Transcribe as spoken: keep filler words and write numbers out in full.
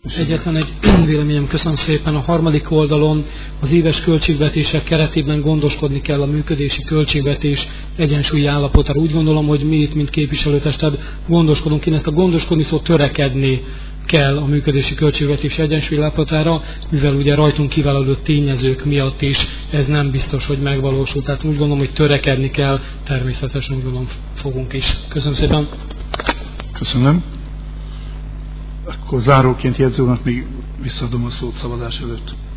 Egyetlen egy véleményem, köszönöm szépen. A harmadik oldalon az éves költségvetések keretében gondoskodni kell a működési költségvetés egyensúlyi állapotára. Úgy gondolom, hogy mi itt, mint képviselőtested, gondoskodunk. Én ezt a gondoskodni szó törekedni kell a működési költségvetés egyensúlyi állapotára, mivel ugye rajtunk kiváló tényezők miatt is ez nem biztos, hogy megvalósul. Tehát úgy gondolom, hogy törekedni kell, természetesen úgy gondolom fogunk is. Köszönöm szépen. Köszönöm. Akkor záróként jegyzőnek még visszaadom a szót szavazás előtt.